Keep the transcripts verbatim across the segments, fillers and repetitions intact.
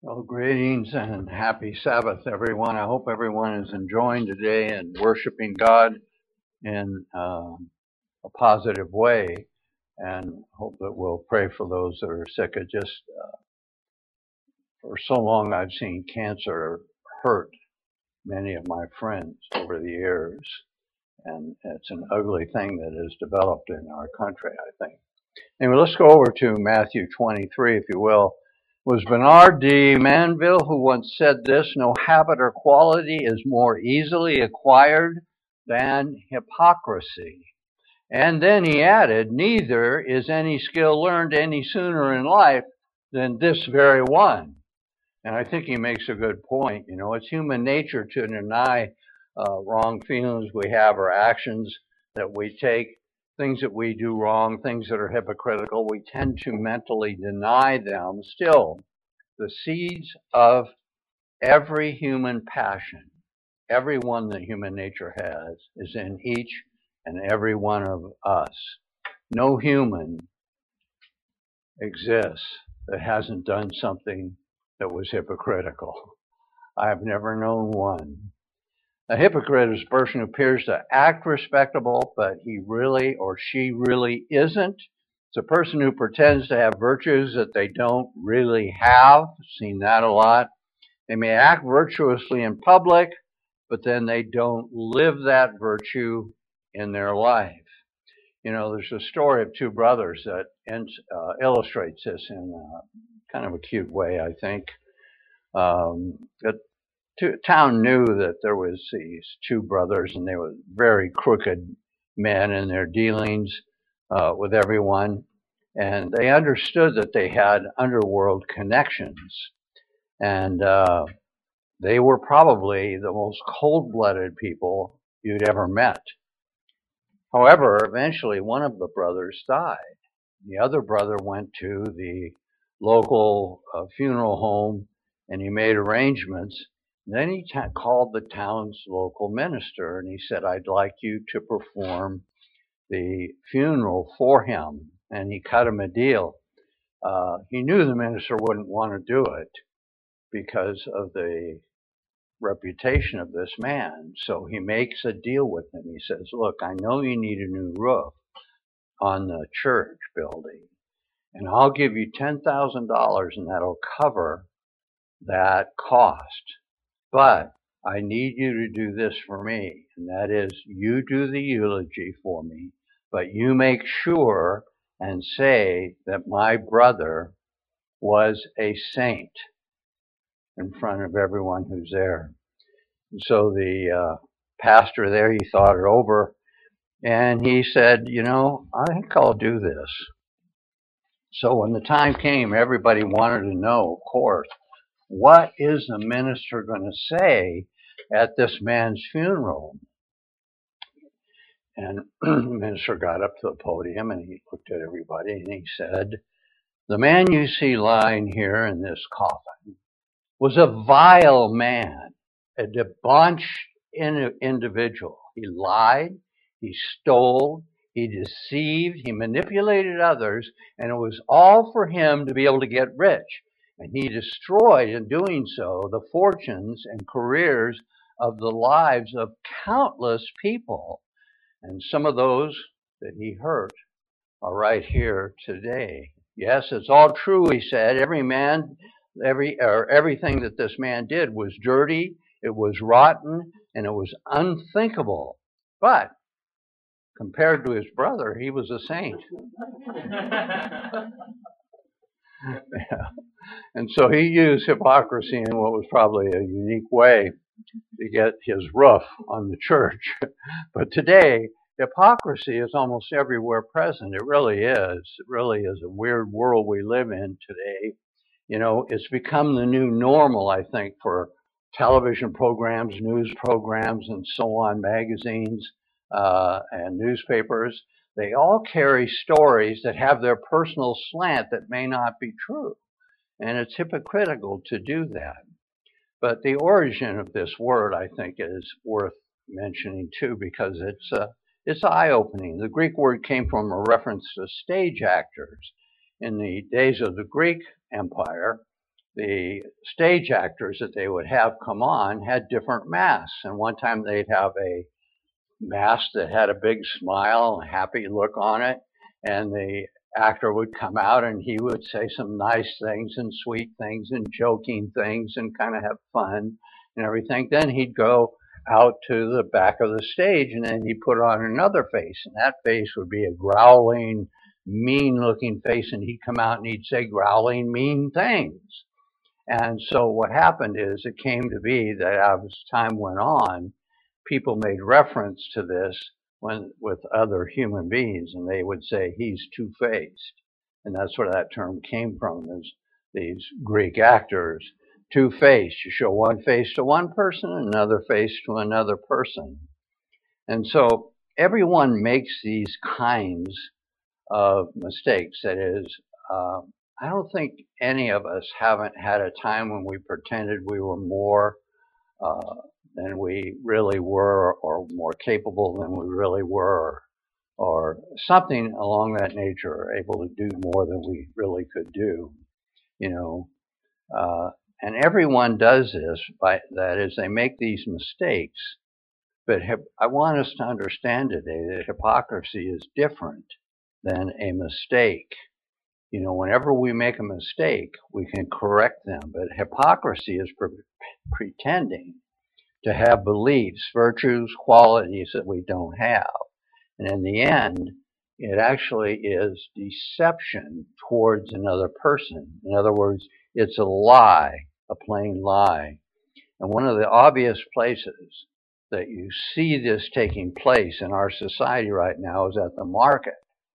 Well, greetings and happy Sabbath, everyone. I hope everyone is enjoying today and worshiping God in uh, a positive way. And hope that we'll pray for those that are sick. It just, uh, for so long, I've seen cancer hurt many of my friends over the years. And it's an ugly thing that has developed in our country, I think. Anyway, let's go over to Matthew twenty-three, if you will. It was Bernard de Manville who once said this: no habit or quality is more easily acquired than hypocrisy. And then he added, neither is any skill learned any sooner in life than this very one. And I think he makes a good point. You know, it's human nature to deny uh, wrong feelings we have or actions that we take, things that we do wrong, things that are hypocritical. We tend to mentally deny them. Still, the seeds of every human passion, every one that human nature has, is in each and every one of us. No human exists that hasn't done something that was hypocritical. I have never known one. A hypocrite is a person who appears to act respectable, but he really or she really isn't. It's a person who pretends to have virtues that they don't really have. Seen that a lot. They may act virtuously in public, but then they don't live that virtue in their life. You know, there's a story of two brothers that uh, illustrates this in a kind of a cute way, I think. Um, the town knew that there was these two brothers, and they were very crooked men in their dealings uh, with everyone, and they understood that they had underworld connections, and uh, they were probably the most cold-blooded people you'd ever met. However, eventually one of the brothers died. The other brother went to the local uh, funeral home, and he made arrangements. Then he t- called the town's local minister, and he said, I'd like you to perform the funeral for him. And he cut him a deal. Uh, he knew the minister wouldn't want to do it because of the reputation of this man. So he makes a deal with him. He says, look, I know you need a new roof on the church building, and I'll give you ten thousand dollars, and that'll cover that cost. But I need you to do this for me, and that is you do the eulogy for me, but you make sure and say that my brother was a saint in front of everyone who's there. And so the uh, pastor there, he thought it over, and he said, you know, I think I'll do this. So when the time came, everybody wanted to know, of course, what is the minister going to say at this man's funeral? And the minister got up to the podium and he looked at everybody and he said, the man you see lying here in this coffin was a vile man, a debauched individual. He lied, he stole, he deceived, he manipulated others, and it was all for him to be able to get rich. And he destroyed, in doing so, the fortunes and careers of the lives of countless people. And some of those that he hurt are right here today. Yes, it's all true, he said. Every man, every or everything that this man did was dirty, it was rotten, and it was unthinkable. But compared to his brother, he was a saint. Yeah. And so he used hypocrisy in what was probably a unique way to get his roof on the church. But today, hypocrisy is almost everywhere present. It really is. It really is a weird world we live in today. You know, it's become the new normal, I think, for television programs, news programs, and so on, magazines uh, and newspapers. They all carry stories that have their personal slant that may not be true. And it's hypocritical to do that. But the origin of this word, I think, is worth mentioning too, because it's uh, it's eye-opening. The Greek word came from a reference to stage actors. In the days of the Greek Empire, the stage actors that they would have come on had different masks. And one time they'd have a mask that had a big smile, a happy look on it, and the actor would come out and he would say some nice things and sweet things and joking things and kind of have fun and everything. Then he'd go out to the back of the stage and then he'd put on another face, and that face would be a growling, mean looking face, and he'd come out and he'd say growling, mean things. And so what happened is it came to be that as time went on, people made reference to this when with other human beings, and they would say he's two-faced, and that's where that term came from. Is these Greek actors, two-faced. You show one face to one person, another face to another person, and so everyone makes these kinds of mistakes. That is, uh, I don't think any of us haven't had a time when we pretended we were more uh, than we really were, or more capable than we really were, or something along that nature, or able to do more than we really could do, you know. Uh, and everyone does this, by that is, they make these mistakes. But I want us to understand today that hypocrisy is different than a mistake. You know, whenever we make a mistake, we can correct them. But hypocrisy is pre pretending to have beliefs, virtues, qualities that we don't have. And in the end, it actually is deception towards another person. In other words, it's a lie, a plain lie. And one of the obvious places that you see this taking place in our society right now is at the market.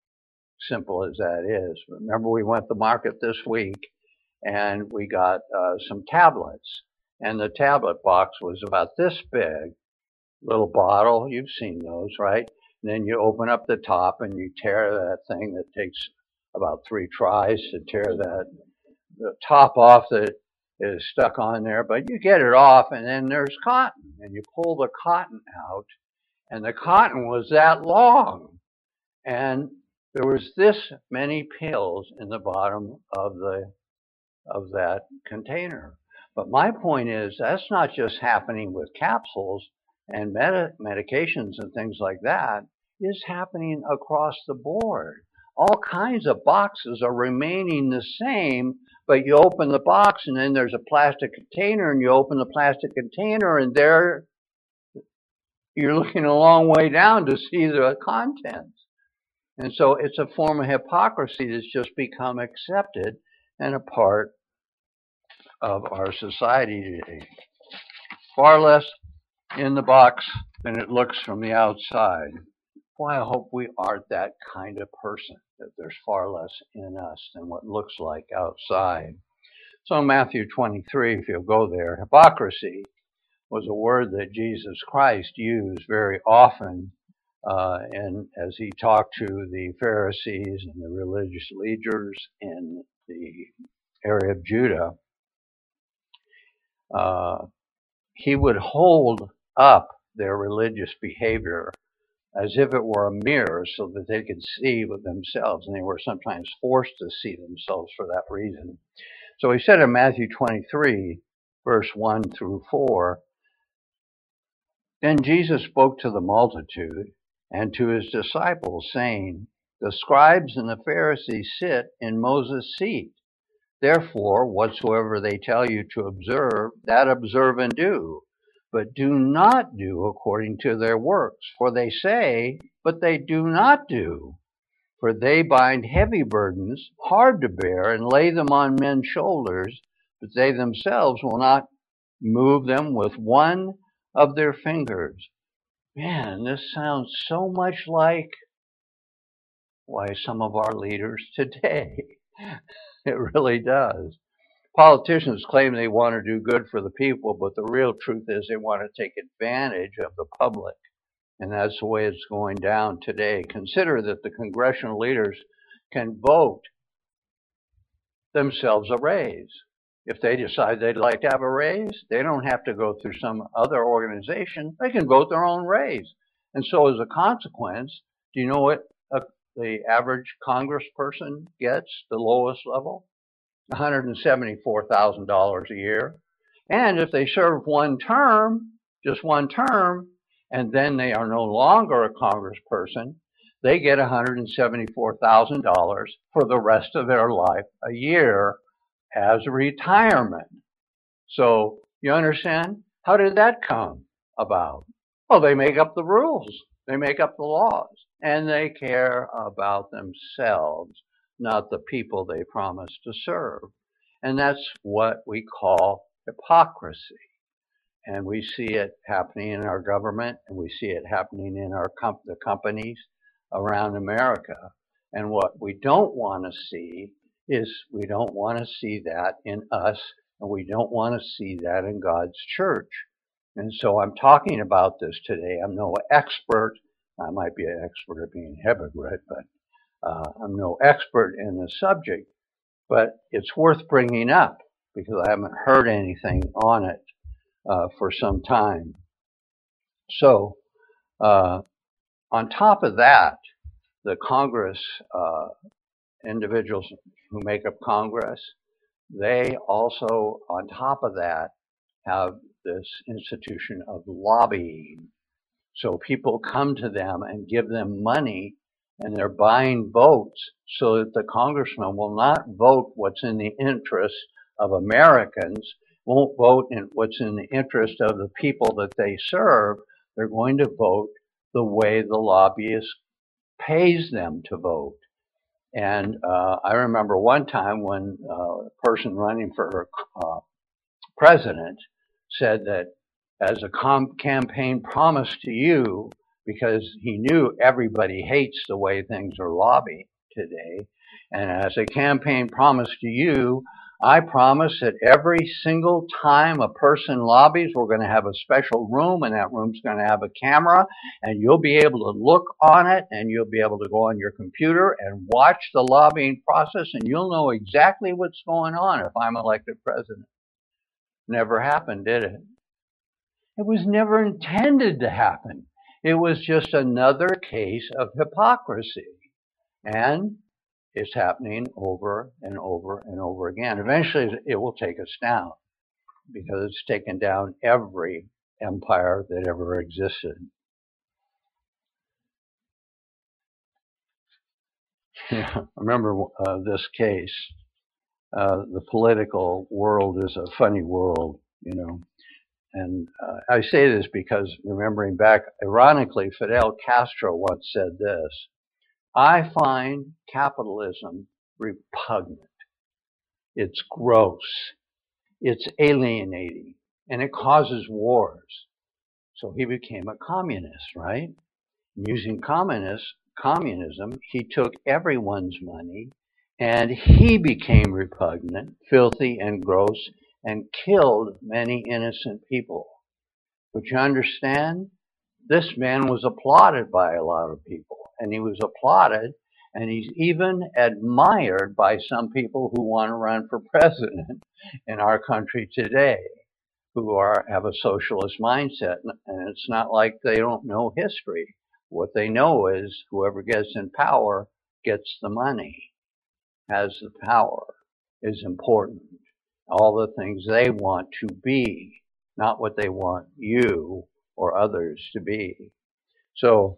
Simple as that is. Remember, we went to the market this week and we got uh, some tablets. And the tablet box was about this big, little bottle. You've seen those, right? And then you open up the top and you tear that thing that takes about three tries to tear that the top off that is stuck on there. But you get it off, and then there's cotton. And you pull the cotton out, and the cotton was that long. And there was this many pills in the bottom of the of that container. But my point is, that's not just happening with capsules and med medications and things like that. It's happening across the board. All kinds of boxes are remaining the same, but you open the box and then there's a plastic container, and you open the plastic container and there you're looking a long way down to see the contents. And so it's a form of hypocrisy that's just become accepted and a part of our society today. Far less in the box than it looks from the outside. Well, I hope we aren't that kind of person, that there's far less in us than what looks like outside. So in Matthew twenty-three, if you'll go there, hypocrisy was a word that Jesus Christ used very often uh, and as he talked to the Pharisees and the religious leaders in the area of Judah. Uh, he would hold up their religious behavior as if it were a mirror so that they could see with themselves, and they were sometimes forced to see themselves for that reason. So he said in Matthew twenty-three, verse one through four, "Then Jesus spoke to the multitude and to his disciples, saying, The scribes and the Pharisees sit in Moses' seat. Therefore, whatsoever they tell you to observe, that observe and do. But do not do according to their works. For they say, but they do not do. For they bind heavy burdens, hard to bear, and lay them on men's shoulders, but they themselves will not move them with one of their fingers." Man, this sounds so much like, why, some of our leaders today. It really does. Politicians claim they want to do good for the people, but the real truth is they want to take advantage of the public. And that's the way it's going down today. Consider that the congressional leaders can vote themselves a raise. If they decide they'd like to have a raise, they don't have to go through some other organization. They can vote their own raise. And so as a consequence, do you know what a, the average congressperson gets, the lowest level? one hundred seventy-four thousand dollars a year. And if they serve one term, just one term, and then they are no longer a congressperson, they get one hundred seventy-four thousand dollars for the rest of their life a year as retirement. So you understand? How did that come about? Well, they make up the rules. They make up the laws. And they care about themselves, not the people they promise to serve. And that's what we call hypocrisy. And we see it happening in our government, and we see it happening in our com the companies around America. And what we don't want to see is we don't want to see that in us, and we don't want to see that in God's church. And so I'm talking about this today. I'm no expert. I might be an expert at being a hypocrite, but uh, I'm no expert in the subject. But it's worth bringing up because I haven't heard anything on it uh, for some time. So uh, on top of that, the Congress, uh, individuals who make up Congress, they also, on top of that, have this institution of lobbying. So people come to them and give them money, and they're buying votes so that the congressman will not vote what's in the interest of Americans, won't vote in what's in the interest of the people that they serve. They're going to vote the way the lobbyist pays them to vote. And uh, I remember one time when uh, a person running for uh, president said that as a com campaign promise to you, because he knew everybody hates the way things are lobbied today, and as a campaign promise to you, I promise that every single time a person lobbies, we're going to have a special room, and that room's going to have a camera, and you'll be able to look on it, and you'll be able to go on your computer and watch the lobbying process, and you'll know exactly what's going on if I'm elected president. Never happened, did it? It was never intended to happen. It was just another case of hypocrisy. And it's happening over and over and over again. Eventually, it will take us down because it's taken down every empire that ever existed. Yeah, I remember uh, this case. Uh, the political world is a funny world, you know. And uh, I say this because, remembering back, ironically, Fidel Castro once said this: I find capitalism repugnant. It's gross. It's alienating. And it causes wars. So he became a communist, right? Using communist, communism, he took everyone's money and he became repugnant, filthy, and gross, and killed many innocent people. But you understand, this man was applauded by a lot of people, and he was applauded, and he's even admired by some people who want to run for president in our country today, who are have a socialist mindset. And it's not like they don't know history. What they know is whoever gets in power gets the money, has the power, is important. All the things they want to be, not what they want you or others to be. So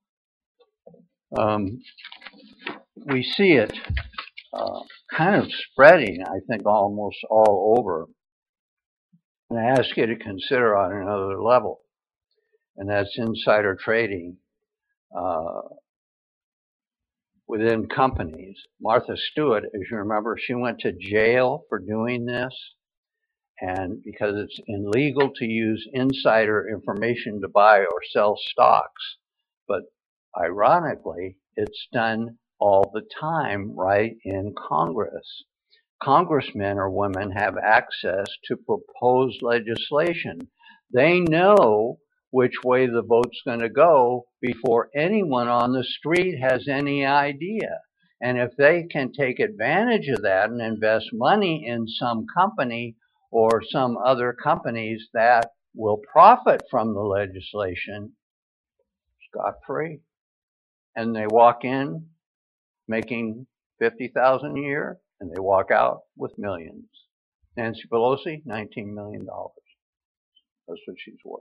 um, we see it uh, kind of spreading, I think, almost all over. And I ask you to consider on another level, and that's insider trading uh, within companies. Martha Stewart, as you remember, she went to jail for doing this, and because it's illegal to use insider information to buy or sell stocks. But ironically, it's done all the time right in Congress. Congressmen or women have access to proposed legislation. They know which way the vote's going to go before anyone on the street has any idea. And if they can take advantage of that and invest money in some company or some other companies that will profit from the legislation, scot-free. And they walk in making fifty thousand dollars a year, and they walk out with millions. Nancy Pelosi, nineteen million dollars. That's what she's worth.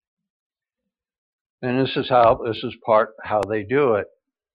And this is how, this is part how they do it.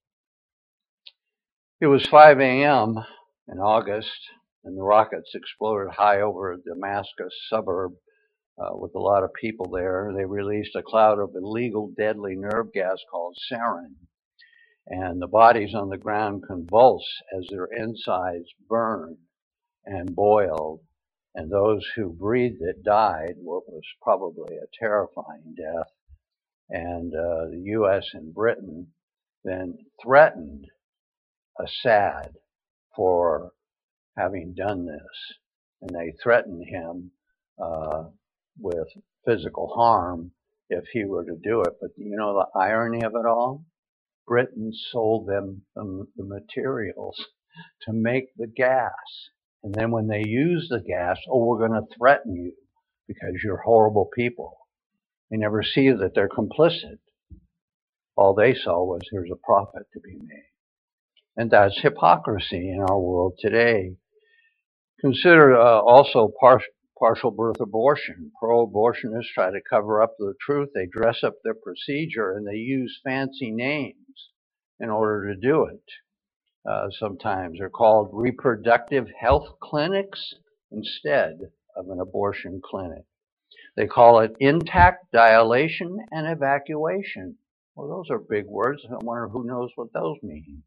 It was five A M in August, and the rockets exploded high over a Damascus suburb uh, with a lot of people there. They released a cloud of illegal deadly nerve gas called sarin, and the bodies on the ground convulsed as their insides burned and boiled, and those who breathed it died, what was probably a terrifying death. And uh, the U S and Britain then threatened Assad for having done this, and they threatened him uh, with physical harm if he were to do it. But you know the irony of it all? Britain sold them the, the materials to make the gas. And then when they use the gas, oh, we're going to threaten you because you're horrible people. They never see that they're complicit. All they saw was here's a profit to be made. And that's hypocrisy in our world today. Consider uh, also par partial birth abortion. Pro-abortionists try to cover up the truth. They dress up their procedure and they use fancy names in order to do it. Uh, sometimes they're called reproductive health clinics instead of an abortion clinic. They call it intact dilation and evacuation. Well, those are big words. I wonder who knows what those mean.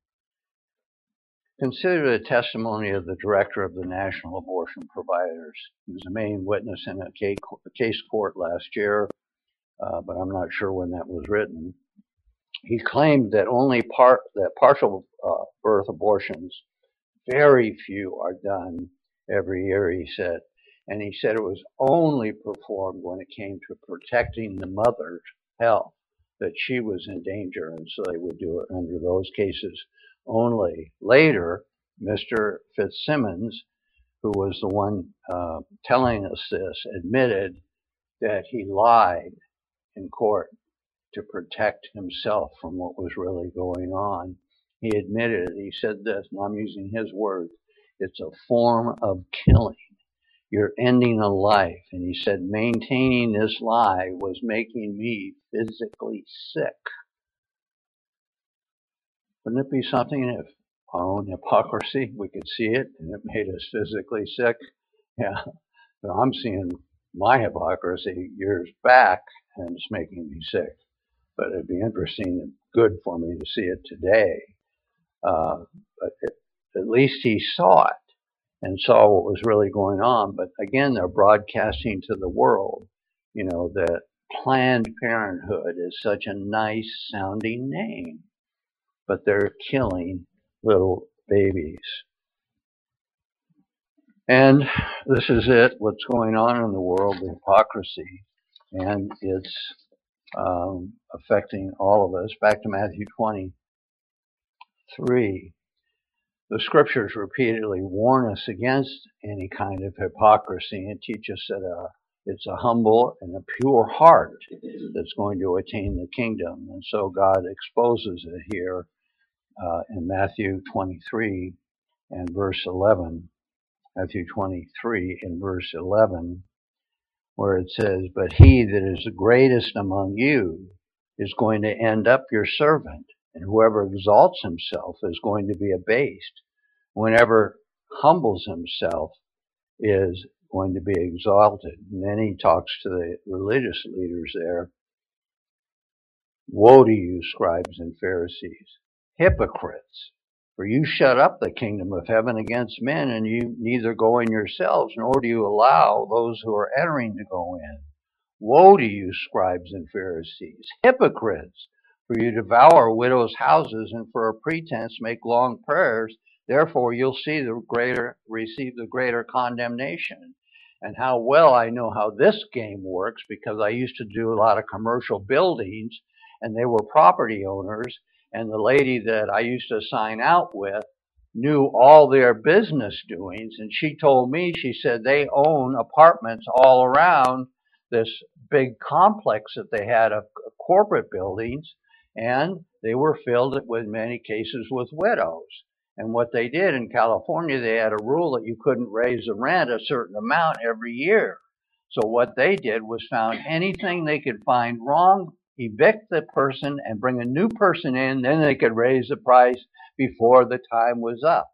Consider the testimony of the director of the National Abortion Providers. He was a main witness in a case court last year, uh, but I'm not sure when that was written. He claimed that only part that partial uh, birth abortions, very few are done every year, he said. And he said it was only performed when it came to protecting the mother's health, that she was in danger, and so they would do it under those cases only. Later, Mister Fitzsimmons, who was the one uh, telling us this, admitted that he lied in court to protect himself from what was really going on. He admitted it. He said this, and I'm using his words, it's a form of killing. You're ending a life. And he said maintaining this lie was making me physically sick. Wouldn't it be something if our own hypocrisy, we could see it and it made us physically sick? Yeah, so I'm seeing my hypocrisy years back and it's making me sick. But it'd be interesting and good for me to see it today. Uh, but it, at least he saw it and saw what was really going on. But again, they're broadcasting to the world, you know, that Planned Parenthood is such a nice sounding name, but they're killing little babies. And this is it, what's going on in the world, the hypocrisy, and it's um, affecting all of us. Back to Matthew twenty-three. The scriptures repeatedly warn us against any kind of hypocrisy and teach us that uh, it's a humble and a pure heart that's going to attain the kingdom. And so God exposes it here uh, in Matthew twenty-three and verse eleven. Matthew twenty-three and verse eleven, where it says, but he that is the greatest among you is going to end up your servant, and whoever exalts himself is going to be abased. Whenever humbles himself is going to be exalted. And then he talks to the religious leaders there. Woe to you, scribes and Pharisees, hypocrites! For you shut up the kingdom of heaven against men, and you neither go in yourselves, nor do you allow those who are entering to go in. Woe to you, scribes and Pharisees, hypocrites! For you devour widows' houses, and for a pretense make long prayers. Therefore you'll see the greater, receive the greater condemnation. And how well I know how this game works, because I used to do a lot of commercial buildings, and they were property owners. And the lady that I used to sign out with knew all their business doings. And she told me, she said they own apartments all around this big complex that they had of corporate buildings. And they were filled with many cases with widows. And what they did in California, they had a rule that you couldn't raise the rent a certain amount every year. So what they did was found anything they could find wrong, evict the person and bring a new person in, then they could raise the price before the time was up.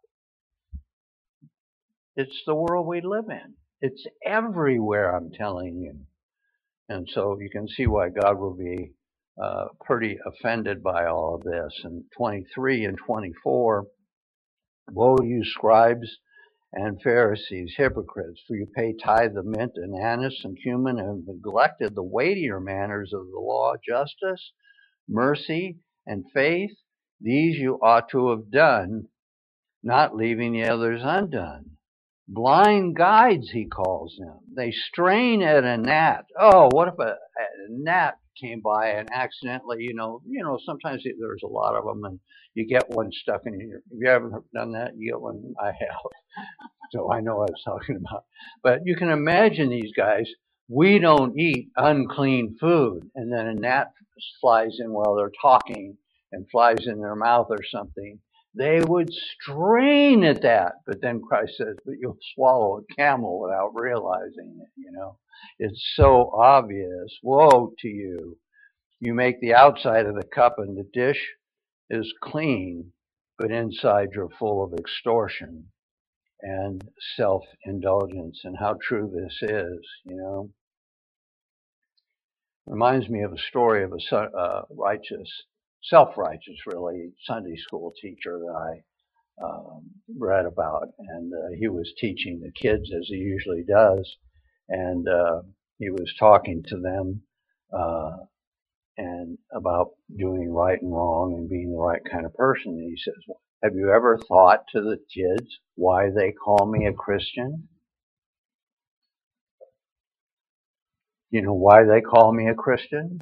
It's the world we live in. It's everywhere, I'm telling you. And so you can see why God will be uh, pretty offended by all of this. And twenty-three and twenty-four, woe to you, scribes and Pharisees, hypocrites, for you pay tithe of mint and anise and cumin, and have neglected the weightier matters of the law, justice, mercy, and faith. These you ought to have done, not leaving the others undone. Blind guides, he calls them. They strain at a gnat. Oh, what if a, a gnat came by and accidentally, you know, you know, sometimes there's a lot of them, and you get one stuck in your. If you haven't done that, you get one. I have, so I know what I was talking about. But you can imagine these guys. We don't eat unclean food, and then a gnat flies in while they're talking and flies in their mouth or something. They would strain at that, but then Christ says, but you'll swallow a camel without realizing it, you know. It's so obvious. Woe to you. You make the outside of the cup and the dish is clean, but inside you're full of extortion and self-indulgence. And how true this is, you know. Reminds me of a story of a uh, righteous, self-righteous, really, Sunday school teacher that I Um, read about, and uh, he was teaching the kids as he usually does, and uh, he was talking to them uh, and about doing right and wrong and being the right kind of person. And he says, have you ever thought to the kids why they call me a Christian? You know why they call me a Christian?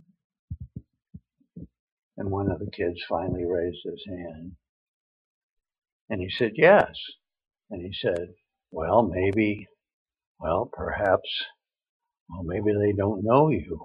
And one of the kids finally raised his hand. And he said, yes. And he said, well, maybe, well, perhaps, well, maybe they don't know you.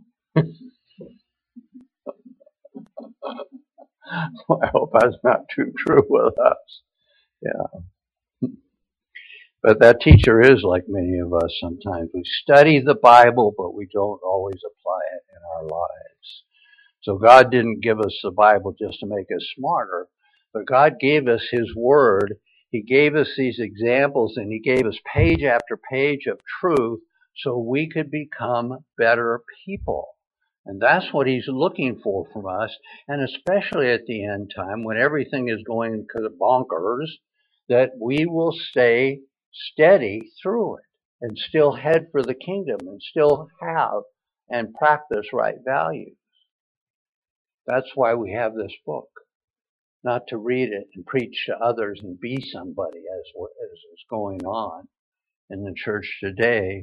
Well, I hope that's not too true with us. Yeah. But that teacher is like many of us sometimes. We study the Bible, but we don't always apply it in our lives. So God didn't give us the Bible just to make us smarter, but God gave us His Word. He gave us these examples, and He gave us page after page of truth so we could become better people. And that's what He's looking for from us, and especially at the end time when everything is going bonkers, that we will stay steady through it and still head for the kingdom and still have and practice right values. That's why we have this book. Not to read it and preach to others and be somebody as, as is going on in the church today.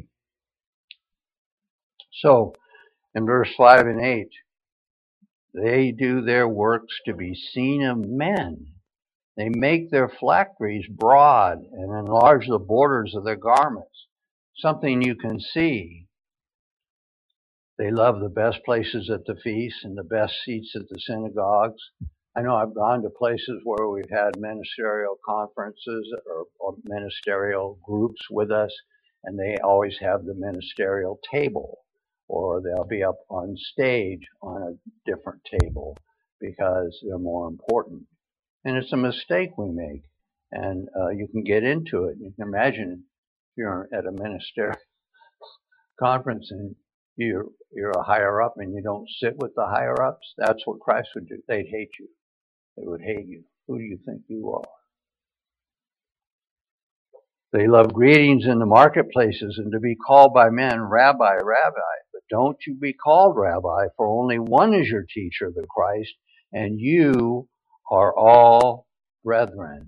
So, in verse five and eight, they do their works to be seen of men. They make their phylacteries broad and enlarge the borders of their garments, something you can see. They love the best places at the feast and the best seats at the synagogues. I know I've gone to places where we've had ministerial conferences or, or ministerial groups with us, and they always have the ministerial table, or they'll be up on stage on a different table because they're more important. And it's a mistake we make, and uh, you can get into it. You can imagine if you're at a ministerial conference and you're, you're a higher up and you don't sit with the higher ups. That's what Christ would do. They'd hate you. They would hate you. Who do you think you are? They love greetings in the marketplaces and to be called by men, Rabbi, Rabbi. But don't you be called Rabbi, for only one is your teacher, the Christ, and you are all brethren.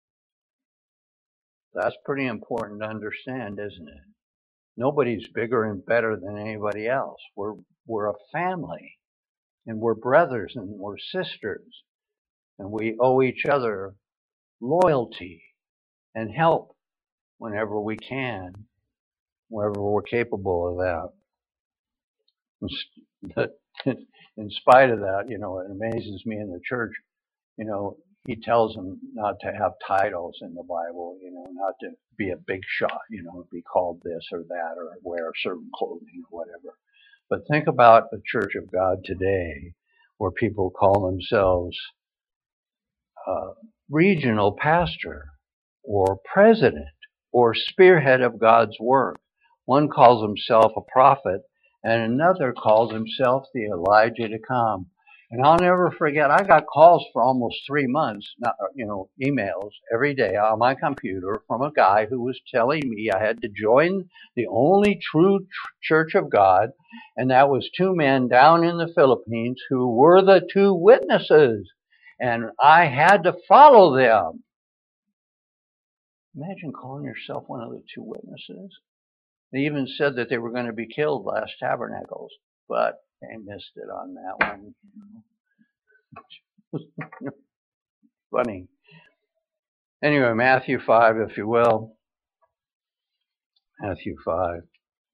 That's pretty important to understand, isn't it? Nobody's bigger and better than anybody else. We're, we're a family, and we're brothers and we're sisters, and we owe each other loyalty and help whenever we can, wherever we're capable of that. But in spite of that, you know, it amazes me in the church, you know, he tells them not to have titles in the Bible, you know, not to be a big shot, you know, be called this or that or wear certain clothing or whatever. But think about the Church of God today where people call themselves uh, regional pastor or president or spearhead of God's work. One calls himself a prophet and another calls himself the Elijah to come. And I'll never forget, I got calls for almost three months, not, you know, emails every day on my computer from a guy who was telling me I had to join the only true Church of God, and that was two men down in the Philippines who were the two witnesses, and I had to follow them. Imagine calling yourself one of the two witnesses. They even said that they were going to be killed last Tabernacles, but they missed it on that one. Funny. Anyway, Matthew five, if you will. Matthew five.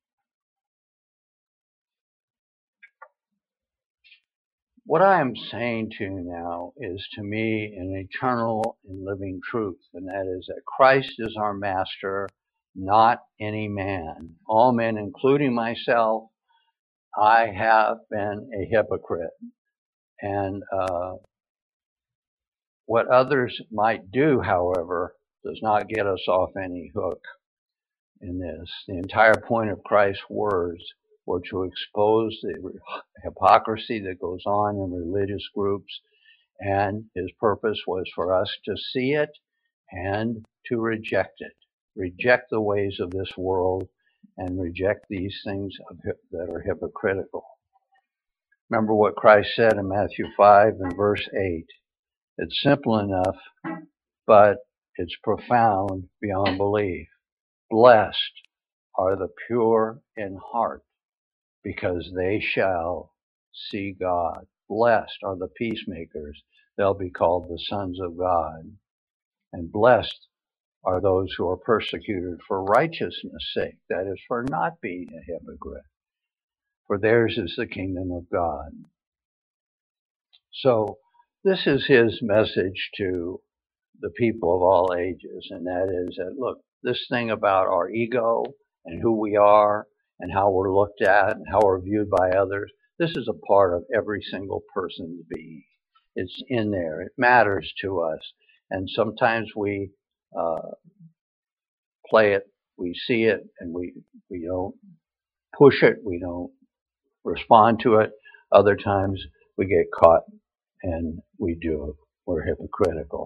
What I am saying to you now is to me an eternal and living truth, and that is that Christ is our master, not any man. All men, including myself, I have been a hypocrite. And uh, what others might do, however, does not get us off any hook in this. The entire point of Christ's words were to expose the hypocrisy that goes on in religious groups, and his purpose was for us to see it and to reject it. Reject the ways of this world and reject these things that are hypocritical. Remember what Christ said in Matthew five and verse eight. It's simple enough, but it's profound beyond belief. Blessed are the pure in heart, because they shall see God. Blessed are the peacemakers. They'll be called the sons of God. And blessed are those who are persecuted for righteousness' sake. That is, for not being a hypocrite. For theirs is the kingdom of God. So, this is his message to the people of all ages, and that is that, look, this thing about our ego and who we are and how we're looked at and how we're viewed by others, this is a part of every single person's being. It's in there. It matters to us. And sometimes we uh, play it, we see it, and we, we don't push it, we don't respond to it. Other times we get caught and we do. We're hypocritical.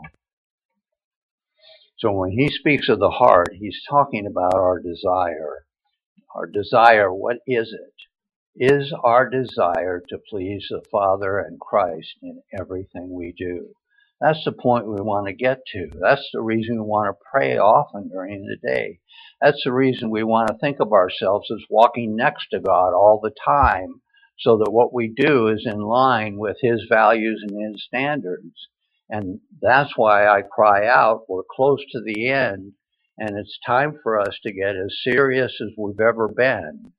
So when he speaks of the heart, he's talking about our desire. Our desire, what is it? Is our desire to please the Father and Christ in everything we do. That's the point we want to get to. That's the reason we want to pray often during the day. That's the reason we want to think of ourselves as walking next to God all the time, so that what we do is in line with his values and his standards. And that's why I cry out, we're close to the end, and it's time for us to get as serious as we've ever been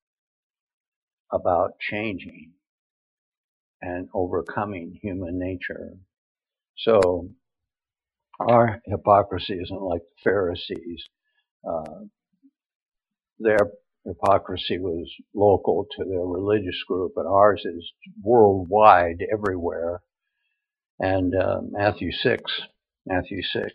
about changing and overcoming human nature. So our hypocrisy isn't like the Pharisees. Uh, their hypocrisy was local to their religious group, and ours is worldwide, everywhere. And uh, Matthew six, Matthew six.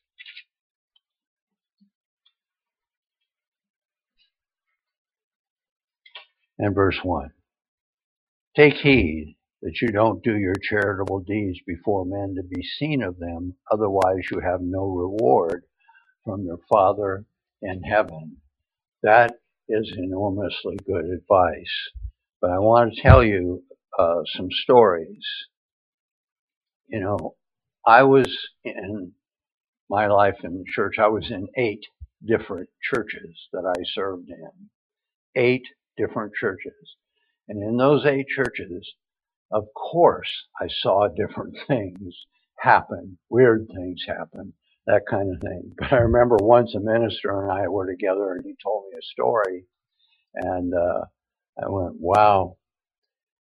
And verse one. Take heed that you don't do your charitable deeds before men to be seen of them, otherwise you have no reward from your Father in heaven. That is enormously good advice. But I want to tell you uh, some stories. You know, I was in my life in church, I was in eight different churches that I served in. Eight different churches. And in those eight churches, of course, I saw different things happen, weird things happen, that kind of thing. But I remember once a minister and I were together and he told me a story, and uh, I went, wow.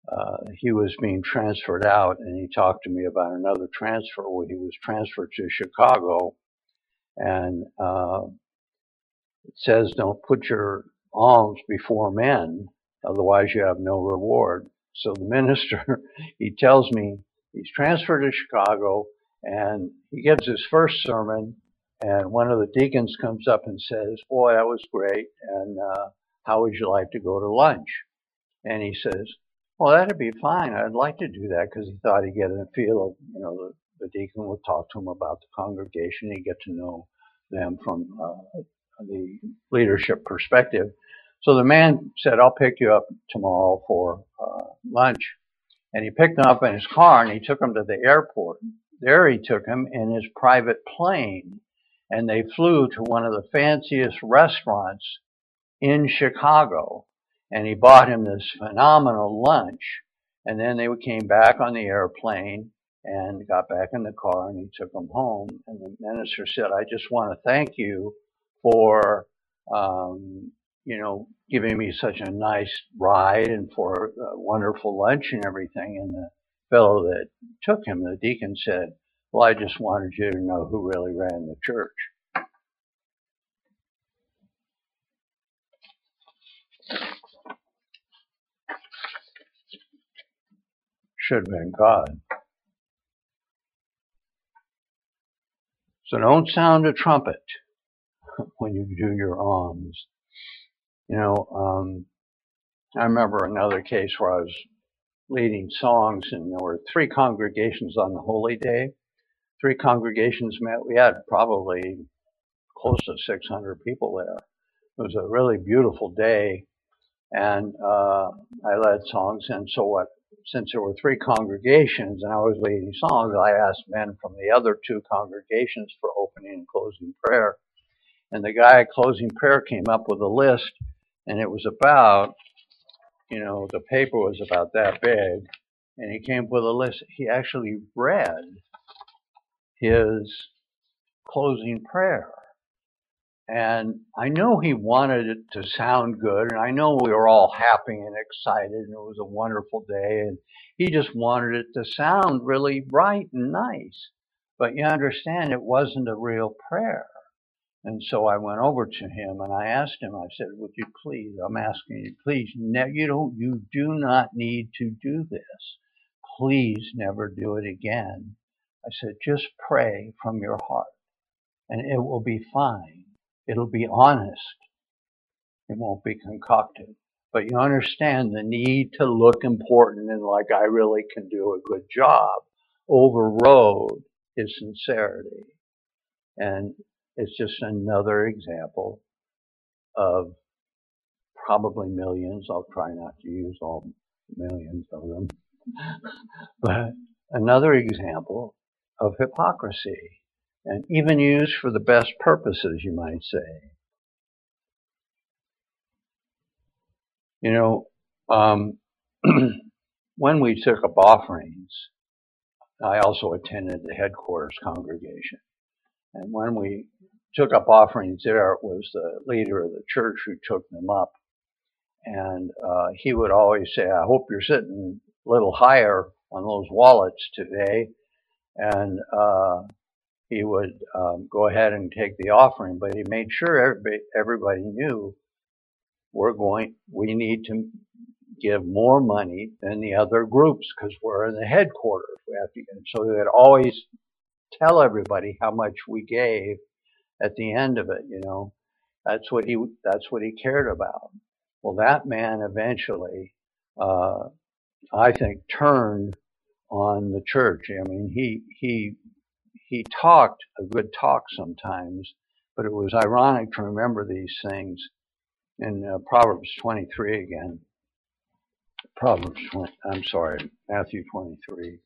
uh, he was being transferred out, and he talked to me about another transfer where he was transferred to Chicago, and uh, it says, "Don't put your alms before men, otherwise you have no reward." So the minister, he tells me he's transferred to Chicago, and he gives his first sermon, and one of the deacons comes up and says, "Boy, that was great, and uh, how would you like to go to lunch?" And he says, "Well, that'd be fine. I'd like to do that," because he thought he'd get a feel of, you know, the, the deacon would talk to him about the congregation. He'd get to know them from uh, the leadership perspective. So the man said, "I'll pick you up tomorrow for uh, lunch." And he picked him up in his car and he took him to the airport. There he took him in his private plane, and they flew to one of the fanciest restaurants in Chicago. And he bought him this phenomenal lunch. And then they came back on the airplane and got back in the car, and he took him home. And the minister said, "I just want to thank you for, um, you know, giving me such a nice ride and for a wonderful lunch and everything." And the fellow that took him, the deacon, said, "Well, I just wanted you to know who really ran the church." Should have been God. So don't sound a trumpet when you do your alms. You know, um, I remember another case where I was leading songs, and there were three congregations on the Holy Day. Three congregations met. We had probably close to six hundred people there. It was a really beautiful day, and uh, I led songs. And so what? Since there were three congregations and I was leading songs, I asked men from the other two congregations for opening and closing prayer. And the guy at closing prayer came up with a list, and it was about, you know, the paper was about that big, and he came up with a list. He actually read his closing prayer. And I know he wanted it to sound good, and I know we were all happy and excited, and it was a wonderful day, and he just wanted it to sound really right and nice. But you understand, it wasn't a real prayer. And so I went over to him and I asked him, I said, "Would you please, I'm asking you, please, ne- you don't, you do not need to do this. Please never do it again." I said, "Just pray from your heart and it will be fine. It'll be honest. It won't be concocted. But you understand the need to look important and like I really can do a good job overrode his sincerity." And it's just another example of probably millions. I'll try not to use all millions of them. But another example of hypocrisy, and even used for the best purposes, you might say. You know, um, when we took up offerings, I also attended the headquarters congregation. And when we took up offerings there, it was the leader of the church who took them up. And uh, he would always say, "I hope you're sitting a little higher on those wallets today." And uh, he would um, go ahead and take the offering, but he made sure everybody, everybody knew we're going, we need to give more money than the other groups because we're in the headquarters. We have to, and so he would always tell everybody how much we gave at the end of it. You know, that's what he that's what he cared about. Well, that man eventually, uh, I think, turned on the church. I mean, he he he talked a good talk sometimes, but it was ironic to remember these things in uh, Proverbs twenty-three again. Proverbs twenty, I'm sorry, Matthew twenty-three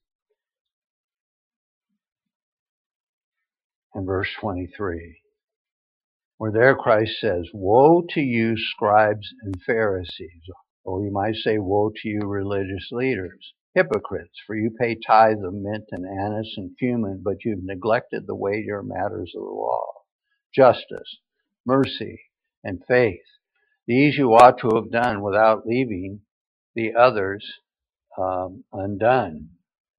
and verse twenty-three, where there Christ says, "Woe to you, scribes and Pharisees," or you might say, "Woe to you, religious leaders, hypocrites, for you pay tithe of mint and anise and cumin, but you've neglected the weightier matters of the law, justice, mercy, and faith. These you ought to have done without leaving the others um, undone.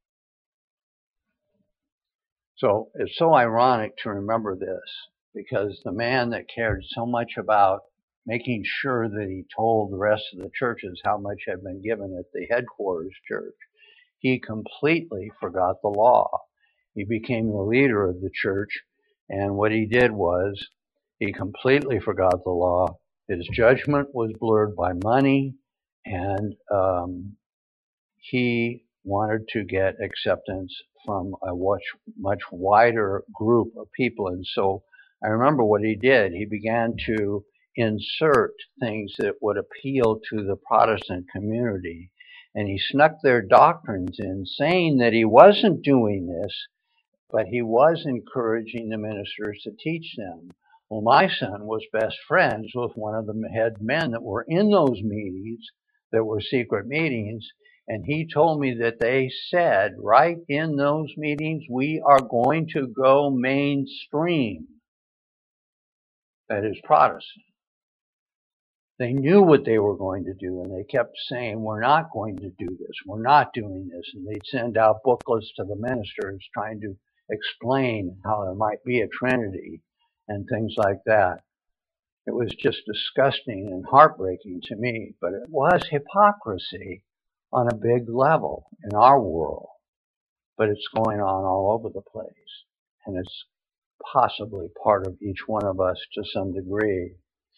So it's so ironic to remember this, because the man that cared so much about making sure that he told the rest of the churches how much had been given at the headquarters church, he completely forgot the law. He became the leader of the church, and what he did was he completely forgot the law. His judgment was blurred by money, and um, he wanted to get acceptance from a much, much wider group of people. And so I remember what he did. He began to insert things that would appeal to the Protestant community. And he snuck their doctrines in, saying that he wasn't doing this, but he was encouraging the ministers to teach them. Well, my son was best friends with one of the head men that were in those meetings, that were secret meetings, and he told me that they said right in those meetings, we are going to go mainstream. That is Protestant. They knew what they were going to do, and they kept saying, we're not going to do this, we're not doing this. And they'd send out booklets to the ministers trying to explain how there might be a Trinity and things like that. It was just disgusting and heartbreaking to me, but it was hypocrisy on a big level in our world. But it's going on all over the place, and it's possibly part of each one of us to some degree.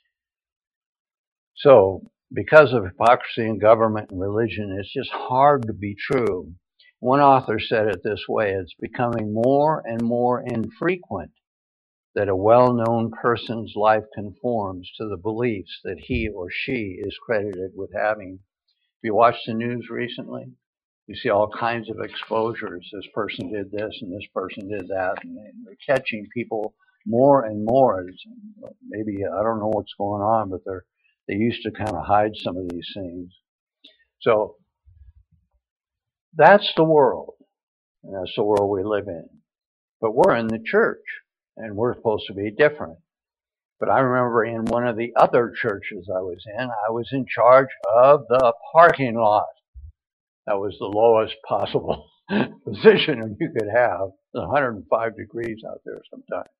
So, because of hypocrisy in government and religion, it's just hard to be true. One author said it this way: it's becoming more and more infrequent that a well-known person's life conforms to the beliefs that he or she is credited with having. If you watched the news recently, you see all kinds of exposures. This person did this and this person did that, and they're catching people more and more. Maybe, I don't know what's going on, but they're They used to kind of hide some of these things. So that's the world, and that's the world we live in. But we're in the church, and we're supposed to be different. But I remember in one of the other churches I was in, I was in charge of the parking lot. That was the lowest possible position you could have. It's one hundred five degrees out there sometimes.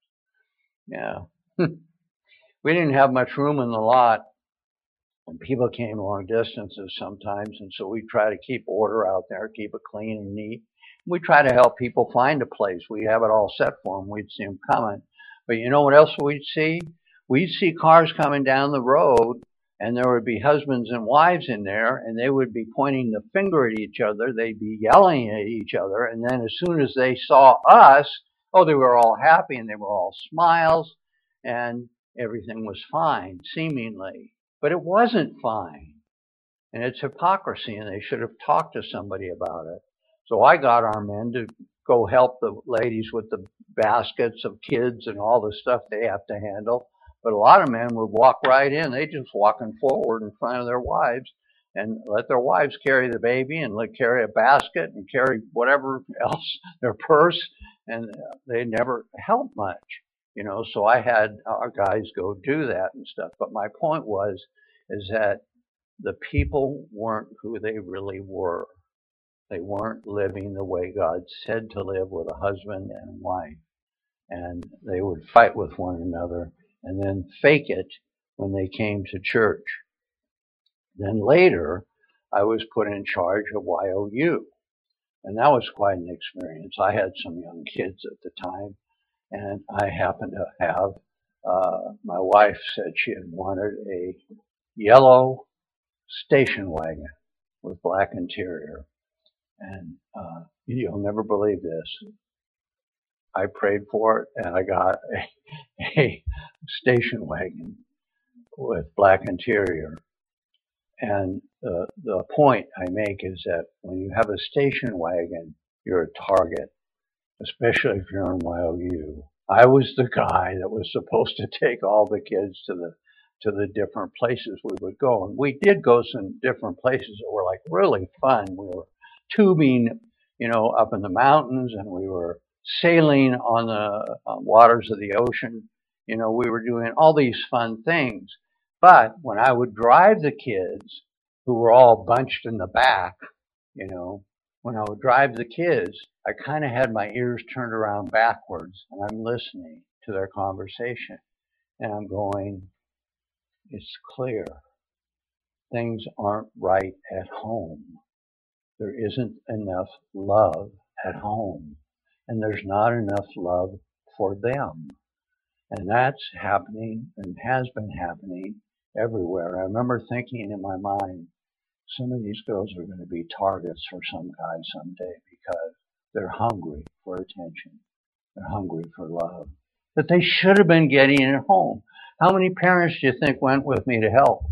Yeah. We didn't have much room in the lot. And people came long distances sometimes, and so we try to keep order out there, keep it clean and neat. We try to help people find a place. We have it all set for them. We'd see them coming. But you know what else we'd see? We'd see cars coming down the road, and there would be husbands and wives in there, and they would be pointing the finger at each other. They'd be yelling at each other, and then as soon as they saw us, oh, they were all happy, and they were all smiles, and everything was fine, seemingly. But it wasn't fine, and it's hypocrisy, and they should have talked to somebody about it. So I got our men to go help the ladies with the baskets of kids and all the stuff they have to handle. But a lot of men would walk right in. They just walking forward in front of their wives and let their wives carry the baby and let carry a basket and carry whatever else, their purse, and they never helped much. You know, so I had our guys go do that and stuff. But my point was, is that the people weren't who they really were. They weren't living the way God said to live with a husband and wife. And they would fight with one another and then fake it when they came to church. Then later, I was put in charge of Y O U. And that was quite an experience. I had some young kids at the time. And I happened to have, uh, my wife said she had wanted a yellow station wagon with black interior. And uh, you'll never believe this. I prayed for it, and I got a, a station wagon with black interior. And the, the point I make is that when you have a station wagon, you're a target, especially if you're in Y O U. I was the guy that was supposed to take all the kids to the to the different places we would go. And we did go some different places that were like really fun. We were tubing, you know, up in the mountains, and we were sailing on the uh, waters of the ocean. You know, we were doing all these fun things. But when I would drive the kids, who were all bunched in the back, You know, when I would drive the kids, I kind of had my ears turned around backwards and I'm listening to their conversation. And I'm going, it's clear. Things aren't right at home. There isn't enough love at home. And there's not enough love for them. And that's happening and has been happening everywhere. I remember thinking in my mind, some of these girls are going to be targets for some guy someday because they're hungry for attention. They're hungry for love that they should have been getting at home. How many parents do you think went with me to help?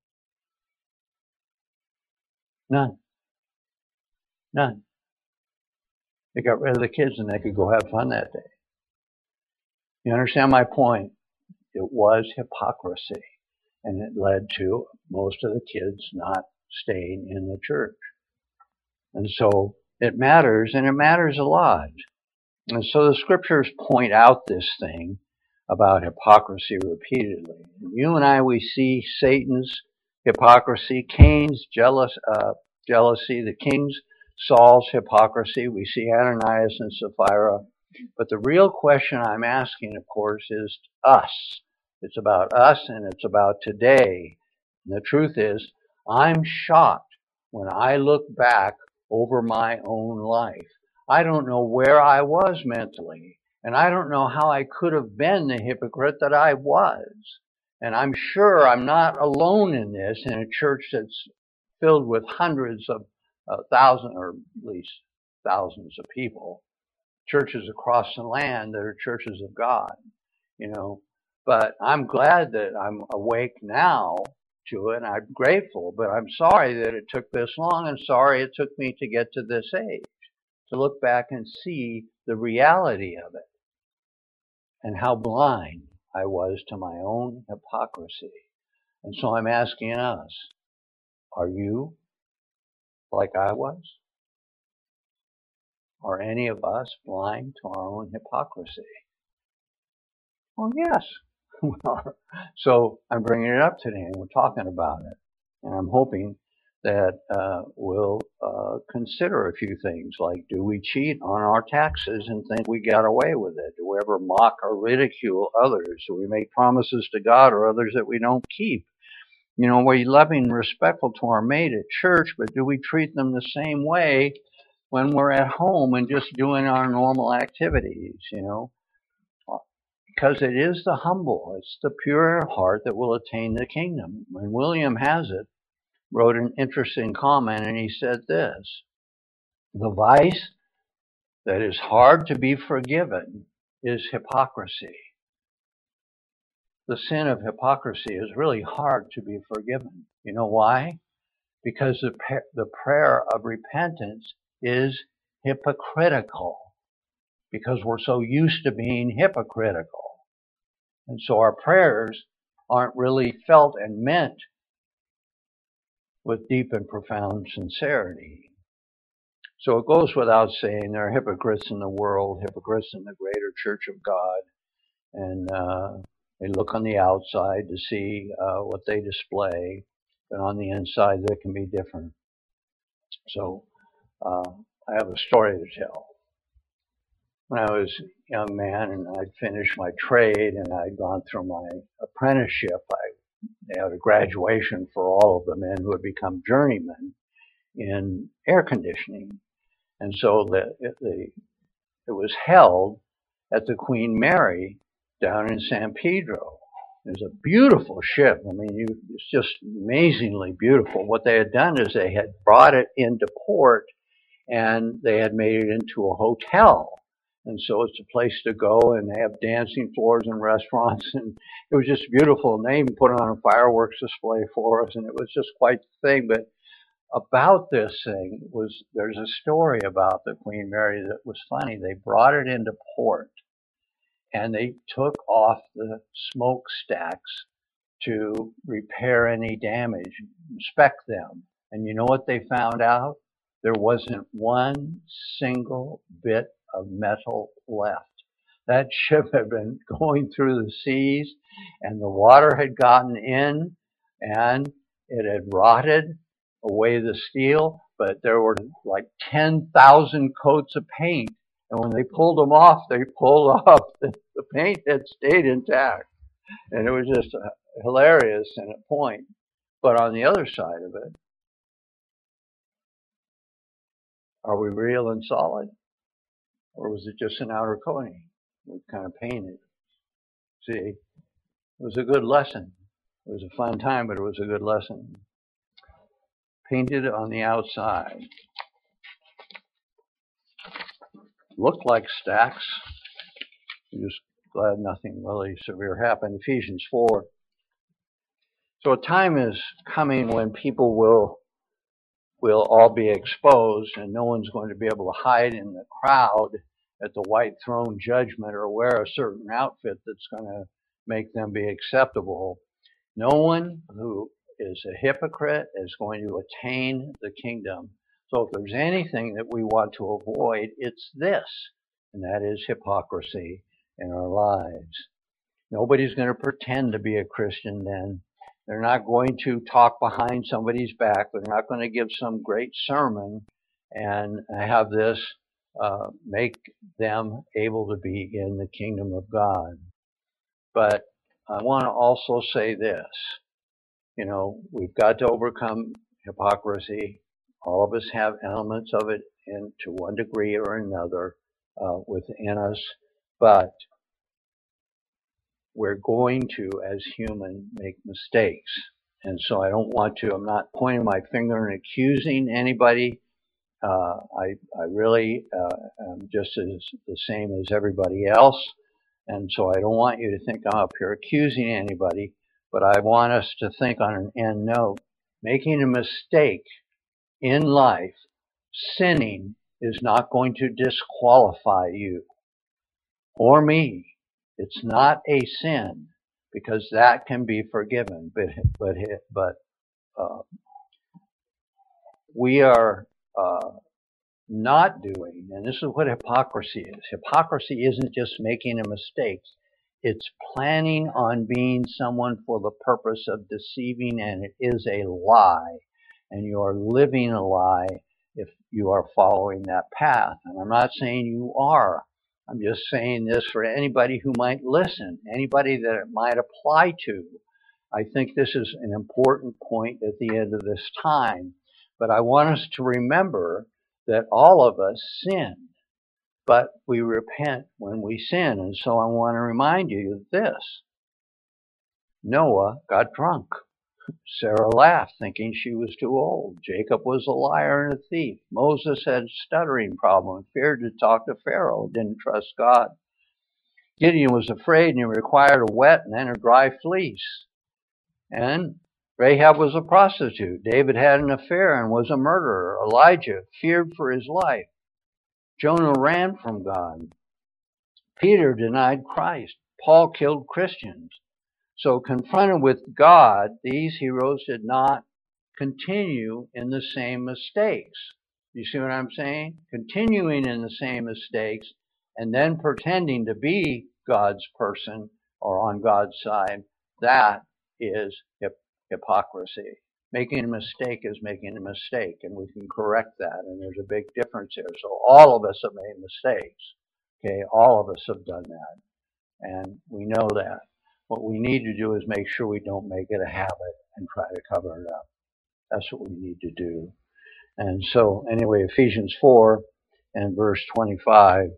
None. None. They got rid of the kids and they could go have fun that day. You understand my point? It was hypocrisy, and it led to most of the kids not staying in the church. And so it matters, and it matters a lot. And so the scriptures point out this thing about hypocrisy repeatedly. And you and I, we see Satan's hypocrisy, Cain's jealous, uh, jealousy, the king's Saul's hypocrisy. We see Ananias and Sapphira. But the real question I'm asking, of course, is us. It's about us and it's about today. And the truth is, I'm shocked when I look back over my own life. I don't know where I was mentally, and I don't know how I could have been the hypocrite that I was. And I'm sure I'm not alone in this in a church that's filled with hundreds of uh, thousands, or at least thousands of people. Churches across the land that are churches of God, you know. But I'm glad that I'm awake now to it, and I'm grateful, but I'm sorry that it took this long, and sorry it took me to get to this age, to look back and see the reality of it, and how blind I was to my own hypocrisy. And so I'm asking us, are you like I was? Are any of us blind to our own hypocrisy? Well, yes, we are. So I'm bringing it up today, and we're talking about it. And I'm hoping that uh, we'll uh, consider a few things, like, do we cheat on our taxes and think we got away with it? Do we ever mock or ridicule others? Do we make promises to God or others that we don't keep? You know, we're loving and respectful to our mate at church, but do we treat them the same way when we're at home and just doing our normal activities, you know? Because it is the humble, it's the pure heart that will attain the kingdom. And William Hazlitt wrote an interesting comment, and he said this: the vice that is hard to be forgiven is hypocrisy. The sin of hypocrisy is really hard to be forgiven. You know why? Because the, the prayer of repentance is hypocritical, because we're so used to being hypocritical. And so our prayers aren't really felt and meant with deep and profound sincerity. So it goes without saying there are hypocrites in the world, hypocrites in the greater church of God, and uh, they look on the outside to see uh, what they display, but on the inside they can be different. So uh, I have a story to tell. When I was a young man and I'd finished my trade and I'd gone through my apprenticeship, I had a graduation for all of the men who had become journeymen in air conditioning. And so the, the, it was held at the Queen Mary down in San Pedro. It was a beautiful ship. I mean, you, it's just amazingly beautiful. What they had done is they had brought it into port and they had made it into a hotel. And so it's a place to go, and they have dancing floors and restaurants, and it was just beautiful. And they even put on a fireworks display for us, and it was just quite the thing. But about this thing was, there's a story about the Queen Mary that was funny. They brought it into port, and they took off the smokestacks to repair any damage, inspect them. And you know what they found out? There wasn't one single bit of metal left. That ship had been going through the seas, and the water had gotten in, and it had rotted away the steel, but there were like ten thousand coats of paint. And when they pulled them off, they pulled off the, the paint had stayed intact. And it was just uh, hilarious in a point. But on the other side of it, are we real and solid? Or was it just an outer coating? We kind of painted. See, it was a good lesson. It was a fun time, but it was a good lesson. Painted on the outside. Looked like stacks. I'm just glad nothing really severe happened. Ephesians four. So a time is coming when people will will all be exposed, and no one's going to be able to hide in the crowd at the white throne judgment or wear a certain outfit that's going to make them be acceptable. No one who is a hypocrite is going to attain the kingdom. So if there's anything that we want to avoid, it's this, and that is hypocrisy in our lives. Nobody's going to pretend to be a Christian then. They're not going to talk behind somebody's back. They're not going to give some great sermon and have this uh, make them able to be in the kingdom of God. But I want to also say this. You know, we've got to overcome hypocrisy. All of us have elements of it in, to one degree or another uh, within us. But we're going to, as human, make mistakes. And so I don't want to, I'm not pointing my finger and accusing anybody. Uh, I, I really uh, am just as the same as everybody else. And so I don't want you to think I'm up here accusing anybody, but I want us to think on an end note. Making a mistake in life, sinning, is not going to disqualify you or me. It's not a sin, because that can be forgiven. But but but uh, we are uh, not doing, and this is what hypocrisy is. Hypocrisy isn't just making a mistake. It's planning on being someone for the purpose of deceiving, and it is a lie. And you are living a lie if you are following that path. And I'm not saying you are. I'm just saying this for anybody who might listen, anybody that it might apply to. I think this is an important point at the end of this time. But I want us to remember that all of us sin, but we repent when we sin. And so I want to remind you of this. Noah got drunk. Sarah laughed, thinking she was too old. Jacob was a liar and a thief. Moses had a stuttering problem and feared to talk to Pharaoh, didn't trust God. Gideon was afraid and he required a wet and then a dry fleece. And Rahab was a prostitute. David had an affair and was a murderer. Elijah feared for his life. Jonah ran from God. Peter denied Christ. Paul killed Christians. So confronted with God, these heroes did not continue in the same mistakes. You see what I'm saying? Continuing in the same mistakes and then pretending to be God's person or on God's side, that is hip- hypocrisy. Making a mistake is making a mistake, and we can correct that, and there's a big difference here. So all of us have made mistakes. Okay, all of us have done that, and we know that. What we need to do is make sure we don't make it a habit and try to cover it up. That's what we need to do. And so, anyway, Ephesians four and verse twenty-five.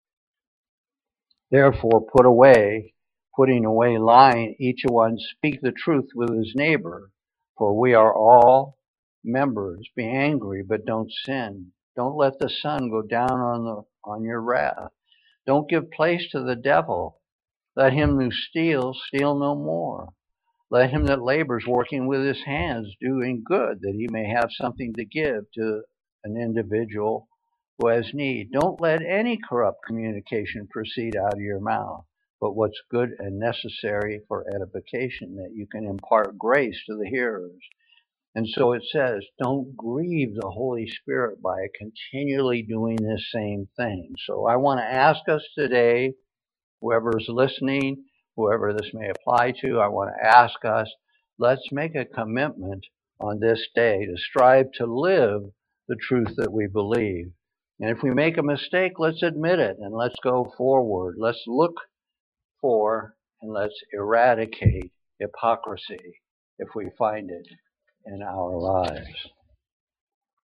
Therefore, put away, putting away lying, each one speak the truth with his neighbor, for we are all members. Be angry, but don't sin. Don't let the sun go down on the on your wrath. Don't give place to the devil. Let him who steals steal no more. Let him that labors working with his hands doing good, that he may have something to give to an individual who has need. Don't let any corrupt communication proceed out of your mouth, but what's good and necessary for edification, that you can impart grace to the hearers. And so it says, don't grieve the Holy Spirit by continually doing this same thing. So I want to ask us today, whoever's listening, whoever this may apply to, I want to ask us, let's make a commitment on this day to strive to live the truth that we believe. And if we make a mistake, let's admit it and let's go forward. Let's look for and let's eradicate hypocrisy if we find it in our lives.